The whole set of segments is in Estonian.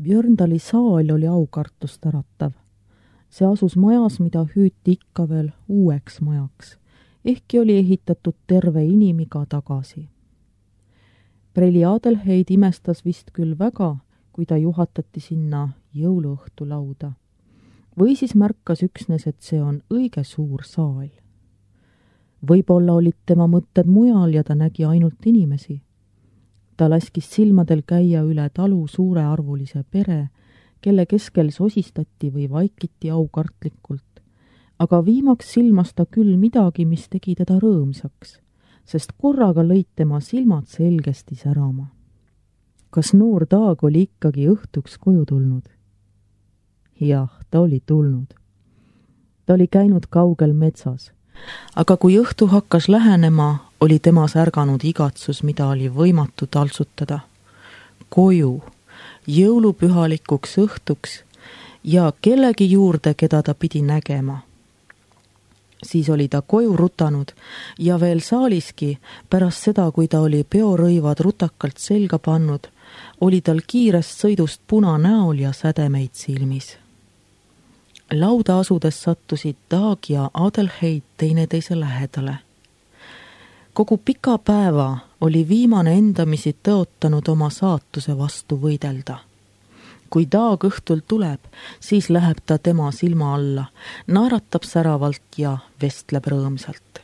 Björndali saal oli aukartust äratav. See asus majas, mida hüüti ikka veel uueks majaks, ehkki oli ehitatud terve inimiga tagasi. Preili Adelheid imestas vist küll väga, kui ta juhatati sinna jõuluõhtu lauda. Või siis märkas üksnes, et see on õige suur saal. Võib-olla olid tema mõtted mujal ja ta nägi ainult inimesi. Ta laskis silmadel käia üle talu suurearvulise pere, kelle keskel sosistati või vaikiti aukartlikult, aga viimaks silmas ta küll midagi, mis tegi teda rõõmsaks, sest korraga lõid tema silmad selgesti särama. Kas noor Daag oli ikkagi õhtuks koju tulnud? Jah, ta oli tulnud. Ta oli käinud kaugel metsas, aga kui õhtu hakkas lähenema, oli temas ärganud igatsus, mida oli võimatu taltsutada. Koju, jõulupühalikuks õhtuks ja kellegi juurde, keda ta pidi nägema. Siis oli ta koju rutanud ja veel saaliski, pärast seda, kui ta oli peorõivad rutakalt selga pannud, oli tal kiirest sõidust puna näol ja sädemeid silmis. Lauda asudes sattusid Daag ja Adelheid teineteise lähedale. Kogu pika päeva oli viimane endamisi tõotanud oma saatuse vastu võidelda. Kui Daag õhtul tuleb, siis läheb ta tema silma alla, naeratab säravalt ja vestleb rõõmsalt.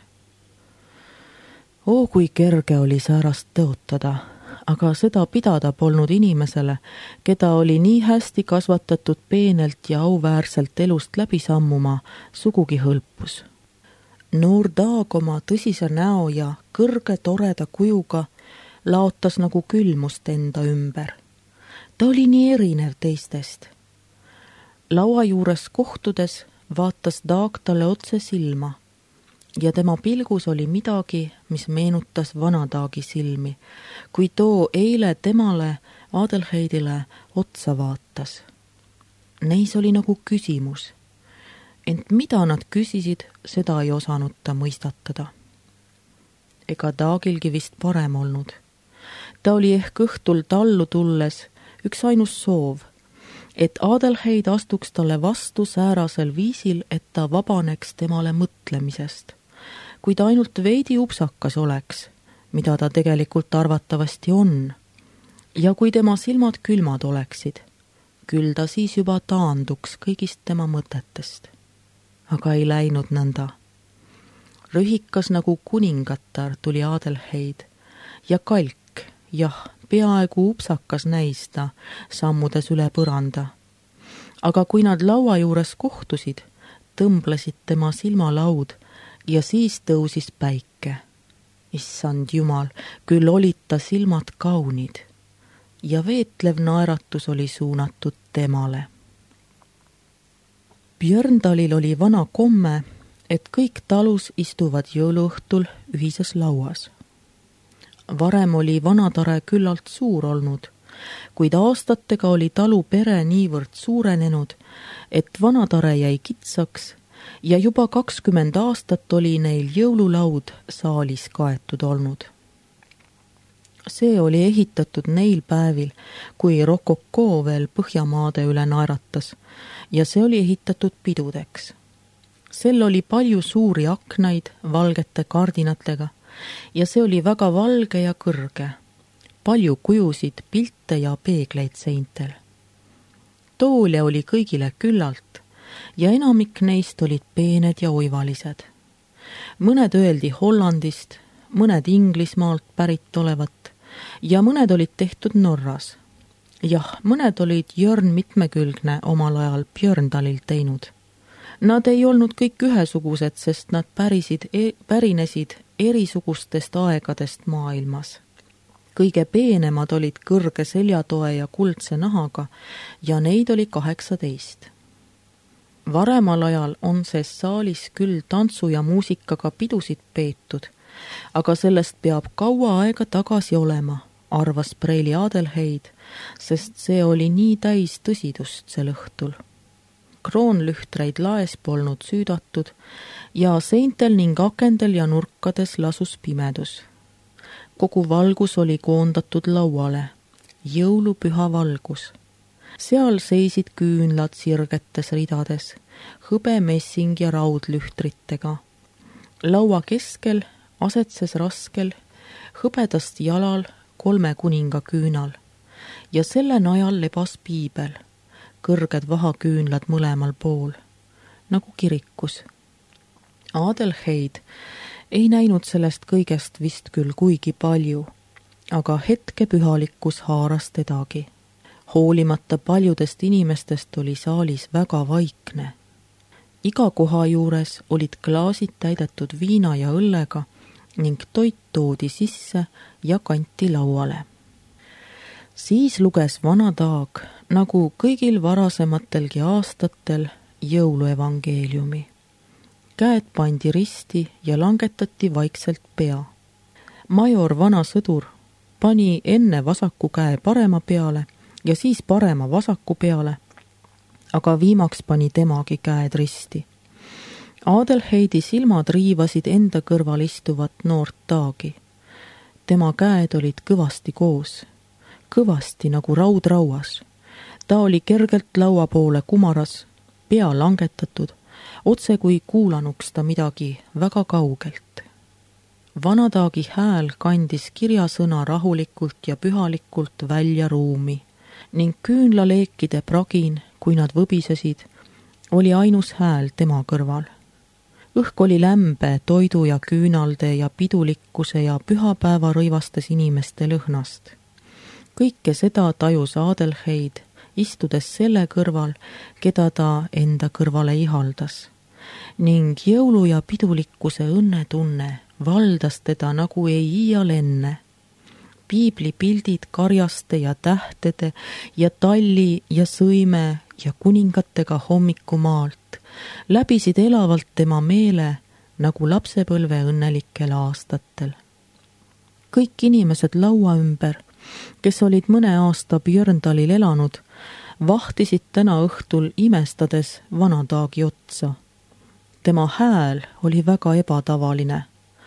Kui kerge oli säärast tõotada, aga seda pidada polnud inimesele, keda oli nii hästi kasvatatud peenelt ja auväärselt elust läbi sammuma, sugugi hõlpus. Noor Daag oma tõsise näo ja kõrge toreda kujuga laotas nagu külmust enda ümber. Ta oli nii erinev teistest. Laua juures kohtudes vaatas Daag talle otse silma ja tema pilgus oli midagi, mis meenutas vana Daagi silmi, kui too eile temale, Adelheidile, otsa vaatas. Neis oli nagu küsimus. Ent mida nad küsisid, seda ei osanud ta mõistatada. Ega Daagilgi vist parem olnud. Ta oli ehk õhtul tallu tulles üks ainus soov, et Adelheid astuks talle vastu säärasel viisil, et ta vabaneks temale mõtlemisest. Kui ta ainult veidi upsakas oleks, mida ta tegelikult arvatavasti on, ja kui tema silmad külmad oleksid, küll ta siis juba taanduks kõigist tema mõtetest. Aga ei läinud nõnda. Rühikas nagu kuningatar tuli Adelheid ja kalk, jah, peaaegu upsakas näis ta, sammudes üle põranda. Aga kui nad laua juures kohtusid, tõmblesid tema silmalaud ja siis tõusis päike. Issand Jumal, küll olid ta silmad kaunid ja veetlev naeratus oli suunatud temale. Björndalil oli vana komme, et kõik talus istuvad jõuluõhtul ühises lauas. Varem oli vanatare küllalt suur olnud, kuid aastatega oli talu pere niivõrd suurenenud, et vanatare jäi kitsaks ja juba 20 aastat oli neil jõululaud saalis kaetud olnud. See oli ehitatud neil päevil, kui rokokoo veel Põhjamaade üle naeratas ja see oli ehitatud pidudeks. Sel oli palju suuri aknaid valgete kardinatega ja see oli väga valge ja kõrge. Palju kujusid, pilte ja peegleid seintel. Toole oli kõigile küllalt ja enamik neist olid peened ja oivalised. Mõned öeldi Hollandist, mõned Inglismaalt pärit olevat ja mõned olid tehtud Norras. Jah, mõned olid Jörn Mitmekülgne omal ajal Björndalil teinud. Nad ei olnud kõik ühesugused, sest nad pärinesid erisugustest aegadest maailmas. Kõige peenemad olid kõrge seljatoe ja kuldse nahaga ja neid oli 18. Varemal ajal on ses saalis küll tantsu ja muusikaga pidusid peetud, aga sellest peab kaua aega tagasi olema, arvas Preili Adelheid, sest see oli nii täis tõsidust sel õhtul. Kroonlühtreid laes polnud süüdatud ja seintel ning akendel ja nurkades lasus pimedus. Kogu valgus oli koondatud lauale, jõulupüha valgus. seal seisid küünlad sirgetes ridades, hõbe messing ja raudlühtritega. Laua keskel asetses raskel hõbedast jalal 3 kuninga küünal ja selle najal lebas piibel, kõrged vahaküünlad mõlemal pool, nagu kirikus. Adelheid ei näinud sellest kõigest vist küll kuigi palju, aga hetke pühalikkus haaras tedagi. Hoolimata paljudest inimestest oli saalis väga vaikne. Iga koha juures olid klaasid täidetud viina ja õllega ning toit toodi sisse ja kanti lauale. Siis luges vana Taag, nagu kõigil varasematelgi aastatel, jõuluevangeeliumi. Käed pandi risti ja langetati vaikselt pea. Major vana sõdur pani enne vasaku käe parema peale ja siis parema vasaku peale, aga viimaks pani temagi käed risti. Adelheidi silmad riivasid enda kõrval istuvat noort Taagi. Tema käed olid kõvasti koos, kõvasti nagu raud rauas. Ta oli kergelt laua poole kumaras, pea langetatud, otse kui kuulanuks ta midagi väga kaugelt. Vana Taagi hääl kandis kirjasõna rahulikult ja pühalikult välja ruumi ning küünlaleekide pragin, kui nad võbisesid, oli ainus hääl tema kõrval. Õhk oli lämbe toidu ja küünalde ja pidulikkuse ja pühapäeva rõivastes inimeste lõhnast. Kõike seda tajus Adelheid, istudes selle kõrval, keda ta enda kõrvale ihaldas. Ning jõulu ja pidulikkuse õnnetunne valdas teda nagu ei iial enne. Piiblipildid karjaste ja tähtede ja talli ja sõime ja kuningatega hommikumaalt läbisid elavalt tema meele nagu lapsepõlve õnnelikel aastatel. Kõik inimesed laua ümber, kes olid mõne aasta Björndalil elanud, vahtisid täna õhtul imestades vana Taagi otsa. Tema hääl oli väga ebatavaline,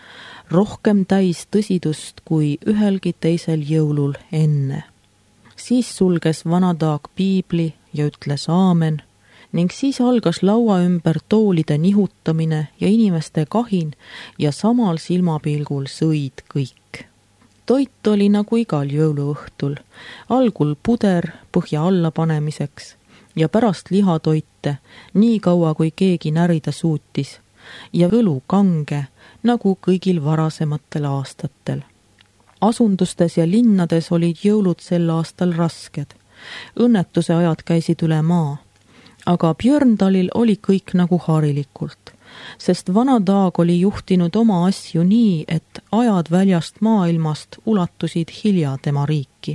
rohkem täis tõsidust kui ühelgi teisel jõulul enne. Siis sulges vana Taag piibli ja ütles aamen ning siis algas laua ümber toolide nihutamine ja inimeste kahin ja samal silmapilgul sõid kõik. Toit oli nagu igal jõuluõhtul, algul puder põhja alla panemiseks ja pärast lihatoite, nii kaua kui keegi närida suutis, ja õlu kange, nagu kõigil varasematel aastatel. Asundustes ja linnades olid jõulud sel aastal rasked. Õnnetuse ajad käisid üle maa, aga Björndalil oli kõik nagu harilikult, sest vana Taag oli juhtinud oma asju nii, et ajad väljast maailmast ulatusid hilja tema riiki.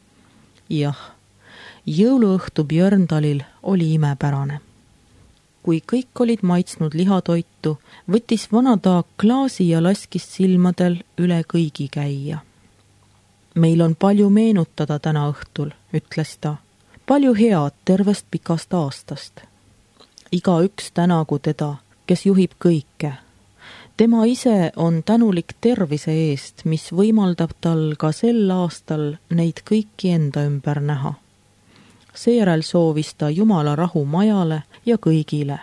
Jah, jõuluõhtu Björndalil oli imepärane. Kui kõik olid maitsnud lihatoitu, võttis vana Taag klaasi ja laskis silmadel üle kõigi käia. Meil on palju meenutada täna õhtul, ütles ta. Palju head tervest pikast aastast. Igaüks tänagu teda, kes juhib kõike. Tema ise on tänulik tervise eest, mis võimaldab tal ka sel aastal neid kõiki enda ümber näha. Seejärel soovis ta Jumala rahu majale ja kõigile.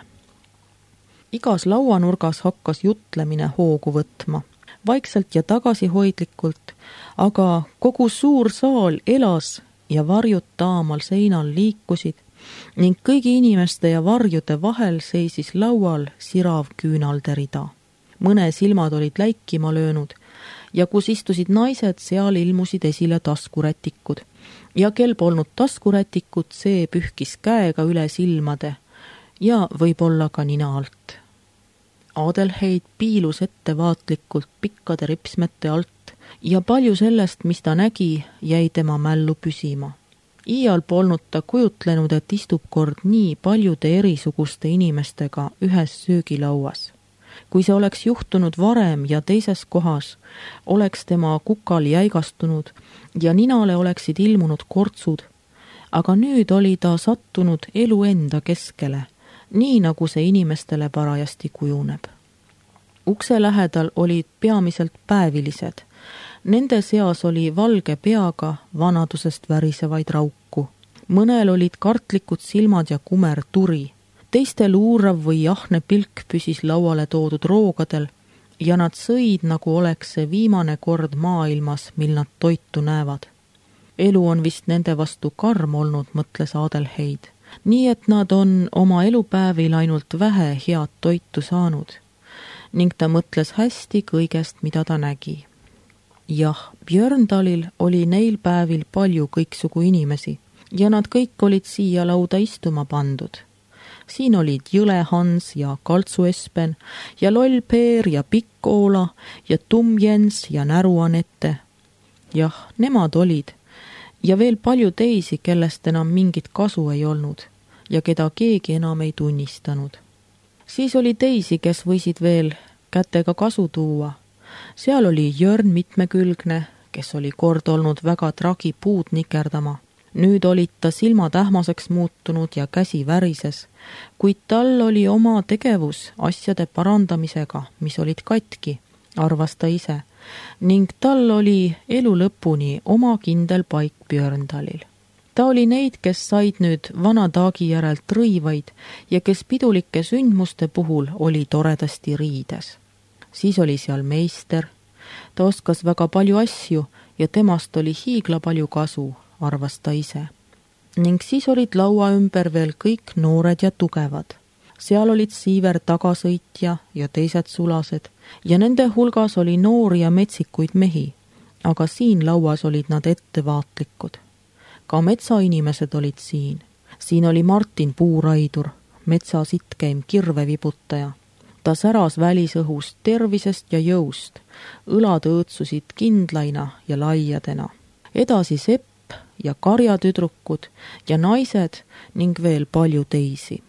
Igas lauanurgas hakkas jutlemine hoogu võtma, vaikselt ja tagasihoidlikult, aga kogu suur saal elas ja varjud taamal seinal liikusid ning kõigi inimeste ja varjude vahel seisis laual sirav küünalde rida. Mõne silmad olid läikima löönud ja kus istusid naised, seal ilmusid esile taskurätikud ja kel polnud taskurätikut, see pühkis käega üle silmade ja võib-olla ka nina alt. Adelheid piilus ettevaatlikult pikkade ripsmete alt ja palju sellest, mis ta nägi, jäi tema mällu püsima. Iial polnud ta kujutlenud, et istub kord nii paljude erisuguste inimestega ühes söögilauas. Kui see oleks juhtunud varem ja teises kohas, oleks tema kukal jäigastunud ja ninale oleksid ilmunud kortsud, aga nüüd oli ta sattunud elu enda keskele, nii nagu see inimestele parajasti kujuneb. Ukse lähedal olid peamiselt päevilised. Nende seas oli valge peaga vanadusest värisevaid rauku. Mõnel olid kartlikud silmad ja kumer turi. Teistel uurav või ahne pilk püsis lauale toodud roogadel ja nad sõid, nagu oleks see viimane kord maailmas, mil nad toitu näevad. Elu on vist nende vastu karm olnud, mõtles Adelheid. Nii et nad on oma elupäevil ainult vähe head toitu saanud. Ning ta mõtles hästi kõigest, mida ta nägi. Jah, Björndalil oli neil päevil palju kõiksugu inimesi ja nad kõik olid siia lauda istuma pandud. Siin olid Jõle Hans ja Kaltsu Espen ja Loll Peer ja Pikk Oola ja Tumm Jens ja Näru Anette. Jah, nemad olid. Ja veel palju teisi, kellest enam mingit kasu ei olnud ja keda keegi enam ei tunnistanud. Siis oli teisi, kes võisid veel kätega kasu tuua. Seal oli Jörn Mitmekülgne, kes oli kord olnud väga tragi puud nikerdama. Nüüd olid ta silmad ähmaseks muutunud ja käsi värises, kuid tal oli oma tegevus asjade parandamisega, mis olid katki, arvas ta ise, ning tal oli elu lõpuni oma kindel paik Björndalil. Ta oli neid, kes said nüüd vana taagi järelt rõivaid ja kes pidulike sündmuste puhul oli toredasti riides. Siis oli seal meister. Ta oskas väga palju asju ja temast oli hiigla palju kasu, arvas ta ise. Ning siis olid laua ümber veel kõik noored ja tugevad. Seal olid Siiver tagasõitja ja teised sulased ja nende hulgas oli noori ja metsikuid mehi, aga siin lauas olid nad ettevaatlikud. Ka metsainimesed olid siin. Siin oli Martin puuraidur, metsa sitkeim kirvevibutaja. Ta säras välisõhust tervisest ja jõust, õlad õõtsusid kindlaina ja laiadena. Edasi Sepp ja karjatüdrukud ja naised ning veel palju teisi.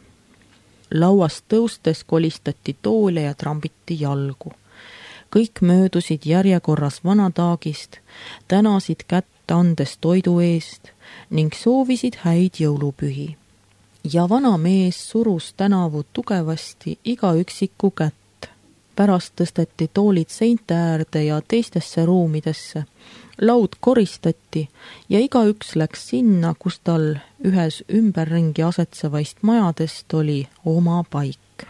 Lauast tõustes kolistati toole ja trambiti jalgu. Kõik möödusid järjekorras vanataagist, tänasid kätt andes toidu eest ning soovisid häid jõulupühi. Ja vana mees surus tänavu tugevasti iga üksiku kätt. Pärast tõsteti toolid seinte äärde ja teistesse ruumidesse. Laud koristati ja igaüks läks sinna, kus tal ühes ümberringi asetsevaist majadest oli oma paik.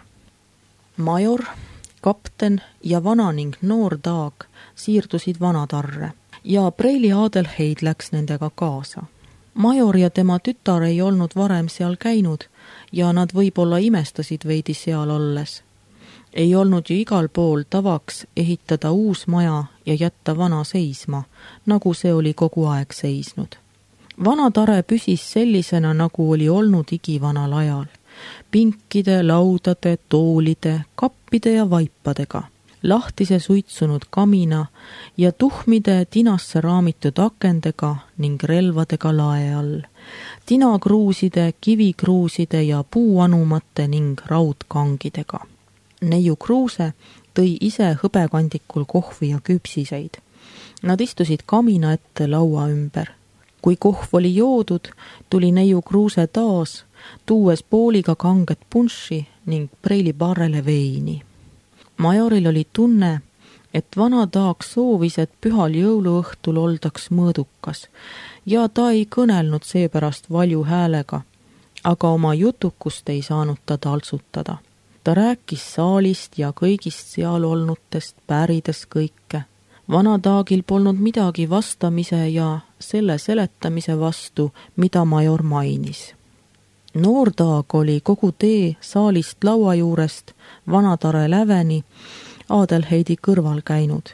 Major, kapten ja vana ning noor taag siirdusid vanatarre ja Preili Adelheid läks nendega kaasa. Major ja tema tütar ei olnud varem seal käinud ja nad võib-olla imestasid veidi seal olles. Ei olnud ju igal pool tavaks ehitada uus maja ja jätta vana seisma, nagu see oli kogu aeg seisnud. Vanatare püsis sellisena, nagu oli olnud igivanal ajal. Pinkide, laudade, toolide, kappide ja vaipadega. Lahtise suitsunud kamina ja tuhmide tinasse raamitud akendega ning relvadega lae all. Tinakruuside, kivikruuside ja puuanumate ning raudkangidega. Neiu Kruuse tõi ise hõbekandikul kohvi ja küpsiseid. Nad istusid kamina ette laua ümber. Kui kohv oli joodud, tuli neiu Kruuse taas, tuues pooliga kanget punši ning Preili Barrele veini. Majoril oli tunne, et vana taag soovis, et pühal jõuluõhtul oldaks mõõdukas ja ta ei kõnelnud seepärast valju häälega, aga oma jutukust ei saanud ta taltsutada. Ta rääkis saalist ja kõigist seal olnutest, pärides kõike. Vana taagil polnud midagi vastamise ja selle seletamise vastu, mida major mainis. Noor taag oli kogu tee saalist laua juurest vanatare läveni Adelheidi kõrval käinud.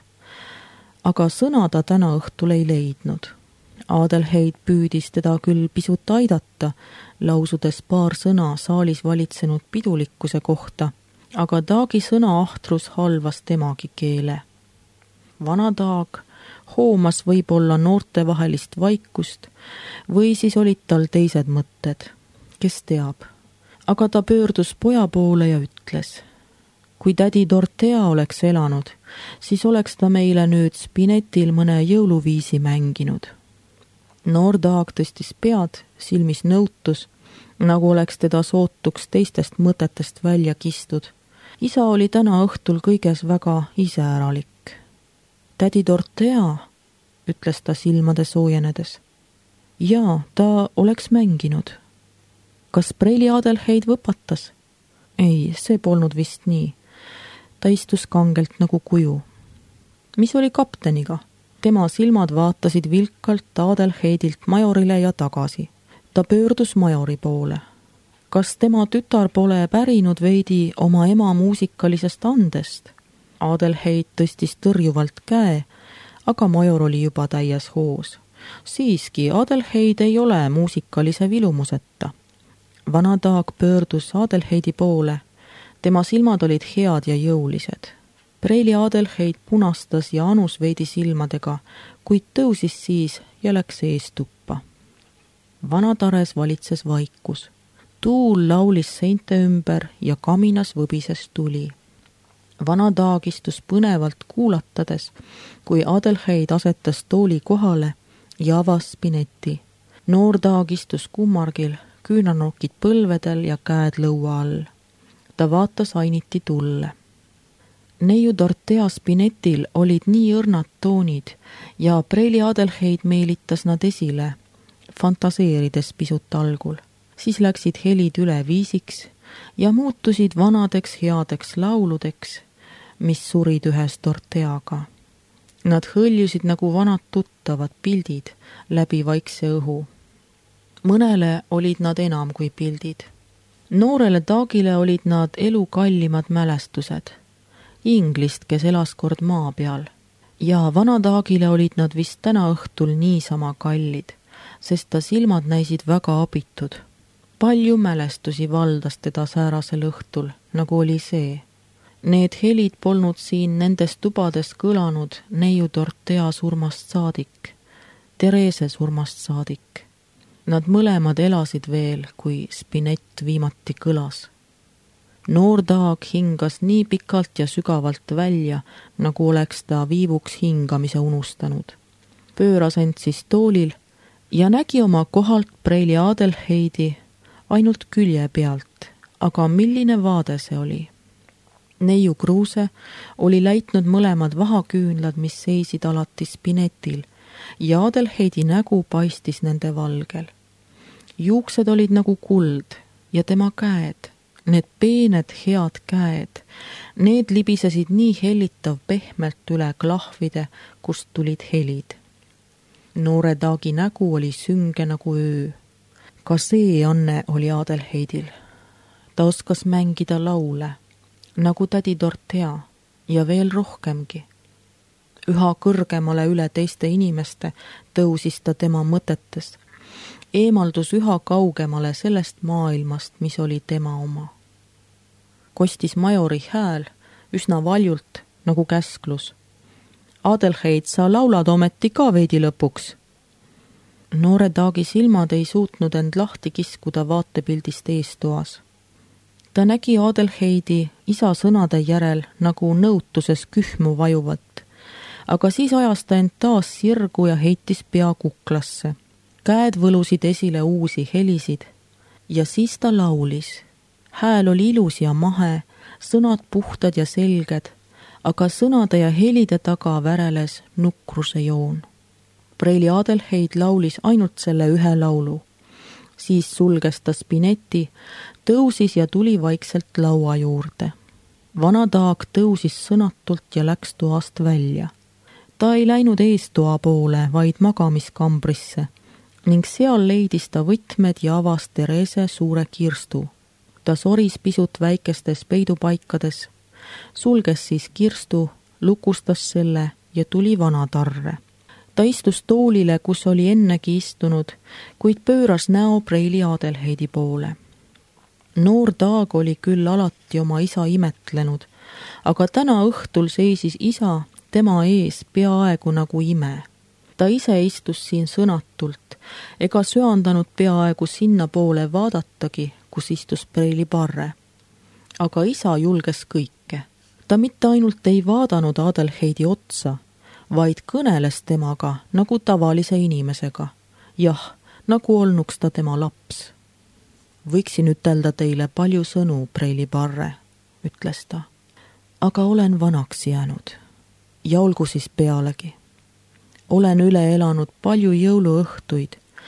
Aga sõna ta täna õhtul ei leidnud. Adelheid püüdis teda küll pisut aidata, lausudes paar sõna saalis valitsenud pidulikkuse kohta, aga taagi sõna ahtrus halvas temagi keele. Vana taag hoomas võib-olla noortevahelist vaikust või siis olid tal teised mõtted. Kes teab, aga ta pöördus poja poole ja ütles, kui tädi Dorothea oleks elanud, siis oleks ta meile nüüd spinetil mõne jõuluviisi mänginud. Noor taag tõstis pead, silmis nõutus, nagu oleks teda sootuks teistest mõtetest välja kistud. Isa oli täna õhtul kõiges väga iseäralik. Tädi Dorothea, ütles ta silmade soojenedes. Jaa, ta oleks mänginud. Kas Preili Adelheid võpatas? Ei, see polnud vist nii. Ta istus kangelt nagu kuju. Mis oli kapteniga? Tema silmad vaatasid vilkalt Adelheidilt majorile ja tagasi. Ta pöördus majori poole. Kas tema tütar pole pärinud veidi oma ema muusikalisest andest? Adelheid tõstis tõrjuvalt käe, aga major oli juba täies hoos. Siiski, Adelheid ei ole muusikalise vilumuseta. Vana Taag pöördus Adelheidi poole. Tema silmad olid head ja jõulised. Preili Adelheid punastas ja anus veidi silmadega, kuid tõusis siis ja läks eestuppa. Vanatares valitses vaikus. Tuul laulis seinte ümber ja kaminas võbises tuli. Vana Taag istus põnevalt kuulatades, kui Adelheid asetas tooli kohale ja avas spineti. Noor Taag istus kummargil, küünarnokid põlvedel ja käed lõua all. Ta vaatas ainiti tulle. Neiu Dorothea spinetil olid nii õrnad toonid ja Preili Adelheid meelitas nad esile, fantaseerides pisut algul. Siis läksid helid üle viisiks ja muutusid vanadeks headeks lauludeks, mis surid ühes Dorotheaga. Nad hõljusid nagu vanad tuttavad pildid läbi vaikse õhu. Mõnele olid nad enam kui pildid. Noorele Taagile olid nad elu kallimad mälestused. Inglist, kes elas kord maa peal. Ja Vana Taagile olid nad vist täna õhtul niisama kallid, sest ta silmad näisid väga abitud. Palju mälestusi valdas teda säärasel õhtul, nagu oli see. Need helid polnud siin nendes tubades kõlanud neiu Dorothea surmast saadik, Therese surmast saadik. Nad mõlemad elasid veel, kui spinett viimati kõlas. Noor Taag hingas nii pikalt ja sügavalt välja, nagu oleks ta viivuks hingamise unustanud. Pööras end siis toolil ja nägi oma kohalt Preili Adelheidi ainult külje pealt, aga milline vaade see oli? Neiu Kruuse oli läitnud mõlemad vahaküünlad, mis seisid alati spinetil, ja Adelheidi nägu paistis nende valgel. Juuksed olid nagu kuld ja tema käed, need peened head käed, need libisesid nii hellitav pehmelt üle klahvide, kust tulid helid. Noore Taagi nägu oli sünge nagu öö. Ka see anne oli Adelheidil. Ta oskas mängida laule, nagu tädi Dorothea ja veel rohkemgi. Üha kõrgemale üle teiste inimeste tõusis ta tema mõtetes, eemaldus üha kaugemale sellest maailmast, mis oli tema oma. Kostis majori hääl, üsna valjult, nagu käsklus. Adelheid, sa laulad ometi ka veidi lõpuks. Noore Taagi silmad ei suutnud end lahti kiskuda vaatepildist eestoas. Ta nägi Adelheidi isa sõnade järel nagu nõutuses kühmu vajuvat, aga siis ajas ta end taas sirgu ja heitis pea kuklasse. Käed võlusid esile uusi helisid ja siis ta laulis. Hääl oli ilus ja mahe, sõnad puhtad ja selged, aga sõnade ja helide taga väreles nukruse joon. Preili Adelheid laulis ainult selle ühe laulu. Siis sulges ta spineti, tõusis ja tuli vaikselt laua juurde. Vana Taag tõusis sõnatult ja läks toast välja. Ta ei läinud eestoa poole, vaid magamiskambrisse ning seal leidis ta võtmed ja avas Therese suure kirstu. Ta soris pisut väikestes peidupaikades, sulges siis kirstu, lukustas selle ja tuli vanatarre. Ta istus toolile, kus oli ennegi istunud, kuid pööras näo Preili Adelheidi poole. Noor Taag oli küll alati oma isa imetlenud, aga täna õhtul seisis isa tema ees peaaegu nagu ime. Ta ise istus siin sõnatult, ega söandanud peaaegu sinna poole vaadatagi, kus istus Preili Parre. Aga isa julges kõike. Ta mitte ainult ei vaadanud Adelheidi otsa, vaid kõneles temaga nagu tavalise inimesega. Jah, nagu olnuks ta tema laps. Võiksin ütelda teile palju sõnu, Preili Parre, ütles ta. Aga olen vanaks jäänud. Ja olgu siis pealegi. Olen üle elanud palju jõuluõhtuid,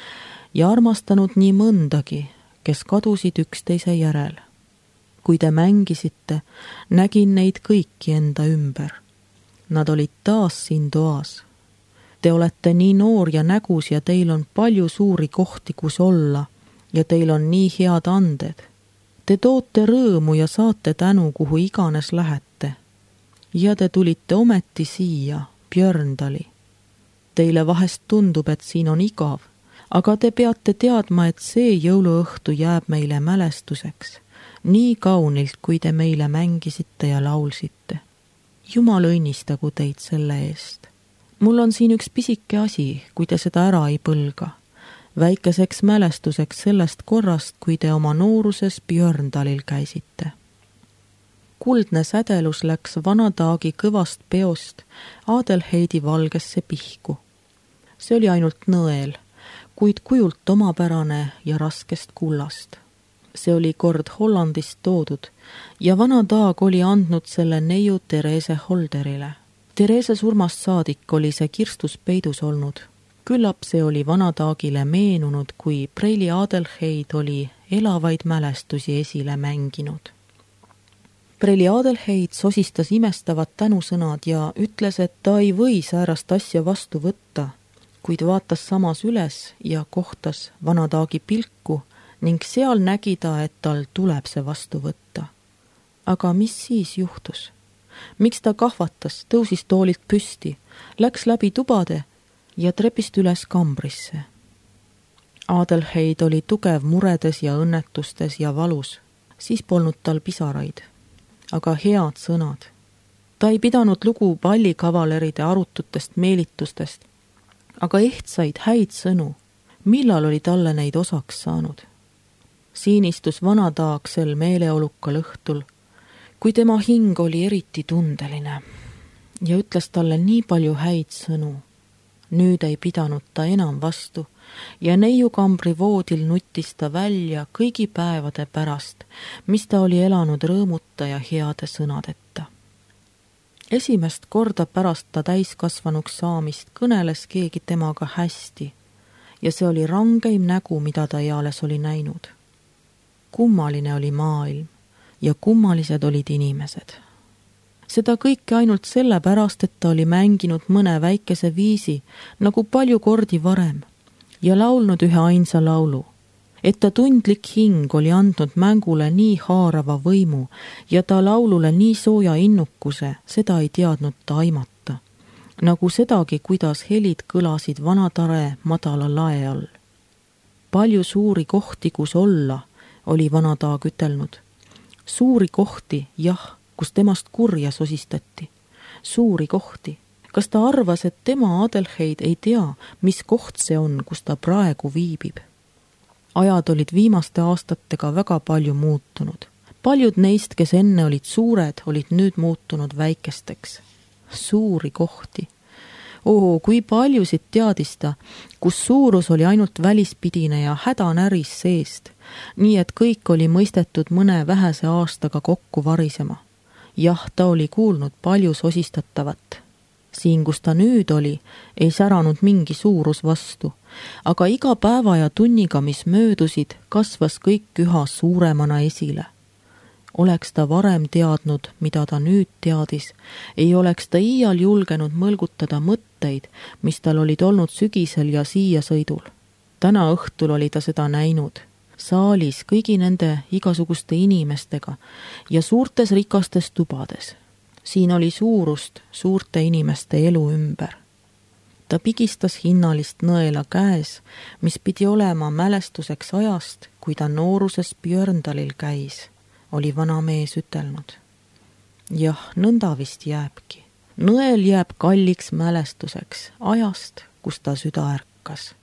ja armastanud nii mõndagi, kes kadusid üksteise järel. Kui te mängisite, nägin neid kõiki enda ümber. Nad olid taas siin toas. Te olete nii noor ja nägus ja teil on palju suuri kohti, kus olla ja teil on nii head anded. Te toote rõõmu ja saate tänu, kuhu iganes lähete. Ja te tulite ometi siia, Björndali. Teile vahest tundub, et siin on igav, aga te peate teadma, et see jõuluõhtu jääb meile mälestuseks, nii kaunilt, kui te meile mängisite ja laulsite. Jumal õnnistagu teid selle eest. Mul on siin üks pisike asi, kui te seda ära ei põlga. Väikeseks mälestuseks sellest korrast, kui te oma nooruses Björndalil käisite. Kuldne sädelus läks vanataagi kõvast peost Adelheidi valgesse pihku. See oli ainult nõel, kuid kujult omapärane ja raskest kullast. See oli kord Hollandist toodud ja vanataag oli andnud selle neiu Therese Holderile. Therese surmast saadik oli see kirstus peidus olnud. Küllap see oli vanataagile meenunud, kui preili Adelheid oli elavaid mälestusi esile mänginud. Preili Adelheid sosistas imestavad tänusõnad ja ütles, et ta ei või säärast asja vastu võtta, kuid vaatas samas üles ja kohtas vanataagi pilku ning seal nägi ta, et tal tuleb see vastu võtta. Aga mis siis juhtus? Miks ta kahvatas, tõusis toolilt püsti, läks läbi tubade ja trepist üles kambrisse. Adelheid oli tugev muredes ja õnnetustes ja valus, siis polnud tal pisaraid, aga head sõnad. Ta ei pidanud lugu pallikavaleride arututest meelitustest, aga ehtsaid häid sõnu, millal oli talle neid osaks saanud. Siin istus vanataag sel meeleolukal õhtul, kui tema hing oli eriti tundeline ja ütles talle nii palju häid sõnu. Nüüd ei pidanud ta enam vastu ja neiukambri voodil nuttis ta välja kõigi päevade pärast, mis ta oli elanud rõõmuta ja heade sõnadeta. Esimest korda pärast ta täiskasvanuks saamist kõneles keegi temaga hästi ja see oli rangeim nägu, mida ta eales oli näinud. Kummaline oli maailm ja kummalised olid inimesed. Seda kõike ainult sellepärast, et ta oli mänginud mõne väikese viisi, nagu palju kordi varem, ja laulnud ühe ainsa laulu, et ta tundlik hing oli andnud mängule nii haarava võimu ja ta laulule nii sooja innukuse, seda ei teadnud ta aimata, nagu sedagi, kuidas helid kõlasid vanatare madala lae all. Palju suuri kohti, kus olla, oli vanataag ütelnud. Suuri kohti, jah, kus temast kurja sosistati. Suuri kohti. Kas ta arvas, et tema Adelheid ei tea, mis koht see on, kus ta praegu viibib? Ajad olid viimaste aastatega väga palju muutunud. Paljud neist, kes enne olid suured, olid nüüd muutunud väikesteks. Suuri kohti. Kui paljusid teadis ta, kus suurus oli ainult välispidine ja häda näris seest, nii et kõik oli mõistetud mõne vähese aastaga kokku varisema. Jah, ta oli kuulnud palju sosistatavat. Siin, kus ta nüüd oli, ei säranud mingi suurus vastu, aga iga päeva ja tunniga, mis möödusid, kasvas kõik üha suuremana esile. Oleks ta varem teadnud, mida ta nüüd teadis, ei oleks ta iial julgenud mõlgutada mõtteid, mis tal olid olnud sügisel ja siia sõidul. Täna õhtul oli ta seda näinud. Saalis kõigi nende igasuguste inimestega ja suurtes rikastes tubades. Siin oli suurust suurte inimeste elu ümber. Ta pigistas hinnalist nõela käes, mis pidi olema mälestuseks ajast, kui ta nooruses Björndalil käis, oli vana mees ütelnud. Jah, nõnda vist jääbki. Nõel jääb kalliks mälestuseks ajast, kus ta süda ärkas.